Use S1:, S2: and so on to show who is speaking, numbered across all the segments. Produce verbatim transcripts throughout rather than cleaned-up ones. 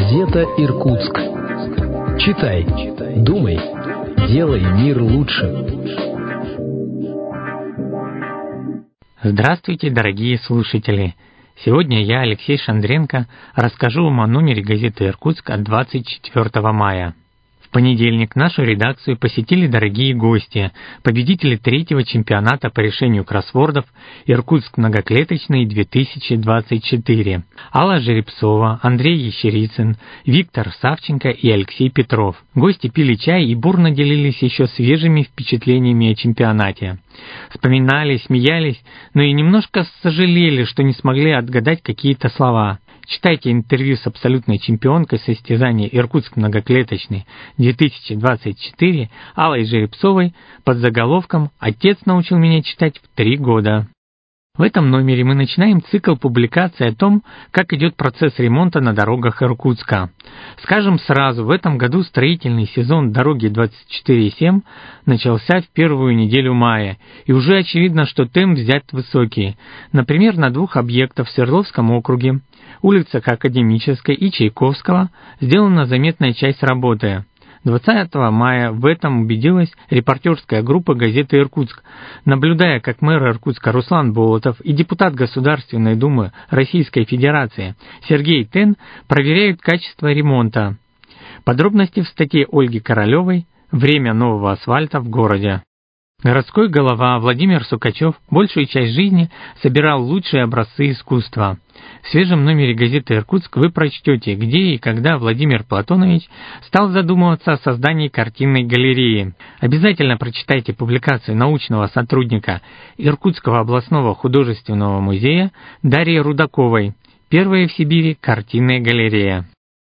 S1: Газета «Иркутск». Читай, думай, делай мир лучше.
S2: Здравствуйте, дорогие слушатели! Сегодня я, Алексей Шандренко, расскажу вам о номере газеты «Иркутск» от двадцать четвёртого мая. В понедельник нашу редакцию посетили дорогие гости, победители третьего чемпионата по решению кроссвордов «Иркутск многоклеточный две тысячи двадцать четыре». Алла Жеребцова, Андрей Ящерицын, Виктор Савченко и Алексей Петров. Гости пили чай и бурно делились еще свежими впечатлениями о чемпионате. Вспоминали, смеялись, но и немножко сожалели, что не смогли отгадать какие-то слова. Читайте интервью с абсолютной чемпионкой состязания «Иркутск многоклеточный две тысячи двадцать четыре» Аллой Жеребцовой под заголовком «Отец научил меня читать в три года». В этом номере мы начинаем цикл публикаций о том, как идет процесс ремонта на дорогах Иркутска. Скажем сразу, в этом году строительный сезон дороги двадцать четыре семь начался в первую неделю мая, и уже очевидно, что темп взят высокий. Например, на двух объектах в Свердловском округе, улицах Академической и Чайковского, сделана заметная часть работы. двадцатого мая в этом убедилась репортерская группа газеты «Иркутск», наблюдая, как мэр Иркутска Руслан Болотов и депутат Государственной Думы Российской Федерации Сергей Тен проверяют качество ремонта. Подробности в статье Ольги Королевой «Время нового асфальта в городе». Городской голова Владимир Сукачев большую часть жизни собирал лучшие образцы искусства. В свежем номере газеты «Иркутск» вы прочтете, где и когда Владимир Платонович стал задумываться о создании картинной галереи. Обязательно прочитайте публикацию научного сотрудника Иркутского областного художественного музея Дарьи Рудаковой «Первая в Сибири картинная галерея».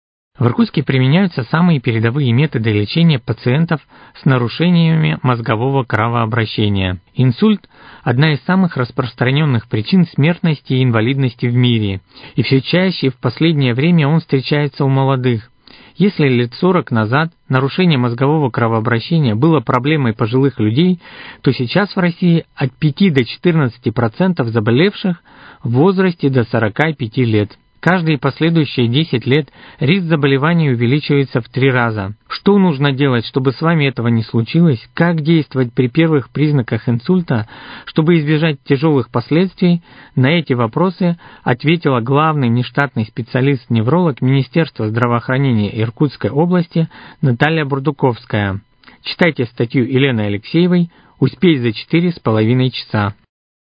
S2: В Иркутске применяются самые передовые методы лечения пациентов с нарушениями мозгового кровообращения. Инсульт – одна из самых распространенных причин смертности и инвалидности в мире, и все чаще в последнее время он встречается у молодых. Если лет сорок назад нарушение мозгового кровообращения было проблемой пожилых людей, то сейчас в России от пяти до четырнадцати процентов заболевших в возрасте до сорока пяти лет. Каждые последующие десять лет риск заболевания увеличивается в три раза. Что нужно делать, чтобы с вами этого не случилось? Как действовать при первых признаках инсульта, чтобы избежать тяжелых последствий? На эти вопросы ответила главный нештатный специалист-невролог Министерства здравоохранения Иркутской области Наталья Бурдуковская. Читайте статью Елены Алексеевой «Успеть за четыре с половиной часа».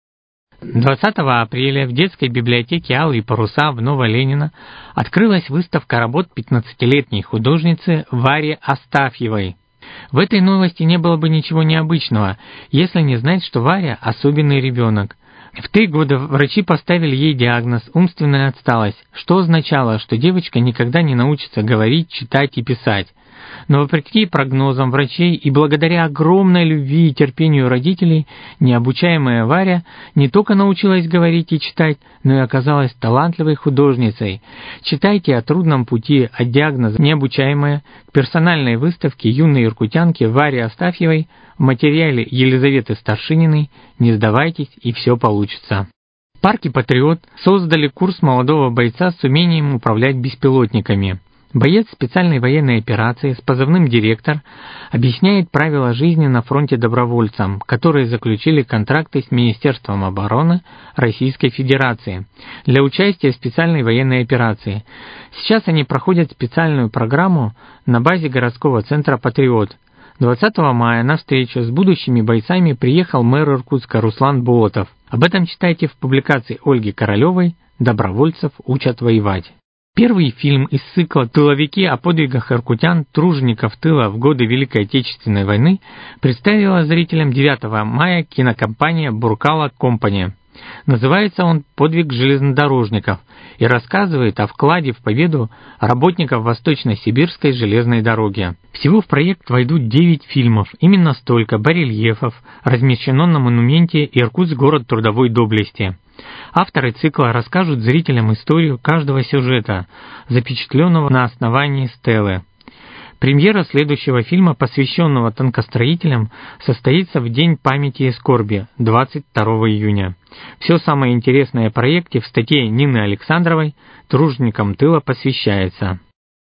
S2: двадцатого апреля в детской библиотеке «Алые паруса» в Ново-Ленина открылась выставка работ пятнадцатилетней художницы Вари Астафьевой. В этой новости не было бы ничего необычного, если не знать, что Варя – особенный ребенок. В три года врачи поставили ей диагноз «умственная отсталость», что означало, что девочка никогда не научится говорить, читать и писать. Но вопреки прогнозам врачей и благодаря огромной любви и терпению родителей, необучаемая Варя не только научилась говорить и читать, но и оказалась талантливой художницей. Читайте о трудном пути от диагноза «необучаемая» к персональной выставке юной иркутянки Вари Астафьевой в материале Елизаветы Старшининой «Не сдавайтесь, и все получится». В парке «Патриот» создали курс молодого бойца с умением управлять беспилотниками. Боец специальной военной операции с позывным «Директор» объясняет правила жизни на фронте добровольцам, которые заключили контракты с Министерством обороны Российской Федерации для участия в специальной военной операции. Сейчас они проходят специальную программу на базе городского центра «Патриот». двадцатого мая на встречу с будущими бойцами приехал мэр Иркутска Руслан Болотов. Об этом читайте в публикации Ольги Королевой «Добровольцев учат воевать». Первый фильм из цикла «Тыловики» о подвигах иркутян, тружеников тыла в годы Великой Отечественной войны представила зрителям девятого мая кинокомпания «Буркала Компани». Называется он «Подвиг железнодорожников» и рассказывает о вкладе в победу работников Восточно-Сибирской железной дороги. Всего в проект войдут девять фильмов, именно столько барельефов размещено на монументе «Иркутск – город трудовой доблести». Авторы цикла расскажут зрителям историю каждого сюжета, запечатленного на основании стелы. Премьера следующего фильма, посвященного танкостроителям, состоится в День памяти и скорби, двадцать второго июня. Все самое интересное о проекте в статье Нины Александровой «Труженикам тыла посвящается».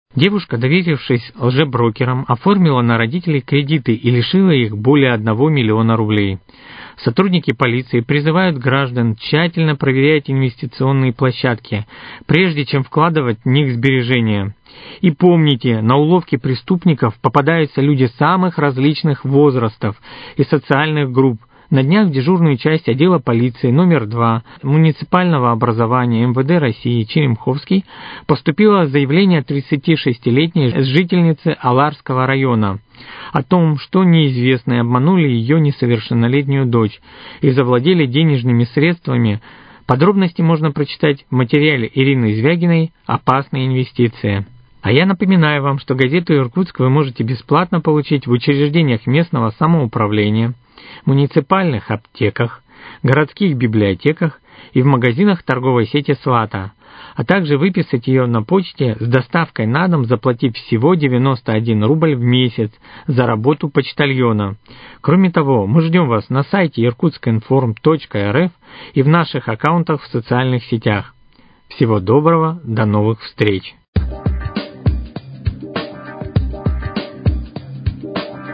S2: Девушка, доверившись лжеброкерам, оформила на родителей кредиты и лишила их более одного миллиона рублей. Сотрудники полиции призывают граждан тщательно проверять инвестиционные площадки, прежде чем вкладывать в них сбережения. И помните, на уловки преступников попадаются люди самых различных возрастов и социальных групп. На днях в дежурную часть отдела полиции номер два муниципального образования эм вэ дэ России Черемховский поступило заявление тридцатишестилетней жительницы Аларского района о том, что неизвестные обманули ее несовершеннолетнюю дочь и завладели денежными средствами. Подробности можно прочитать в материале Ирины Звягиной «Опасные инвестиции». А я напоминаю вам, что газету «Иркутск» вы можете бесплатно получить в учреждениях местного самоуправления, муниципальных аптеках, городских библиотеках и в магазинах торговой сети «Свата», а также выписать ее на почте с доставкой на дом, заплатив всего девяносто один рубль в месяц за работу почтальона. Кроме того, мы ждем вас на сайте иркутскинформ точка эр эф и в наших аккаунтах в социальных сетях. Всего доброго, до новых встреч!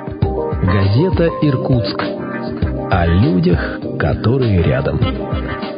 S1: Газета «Иркутск». О людях, которые рядом.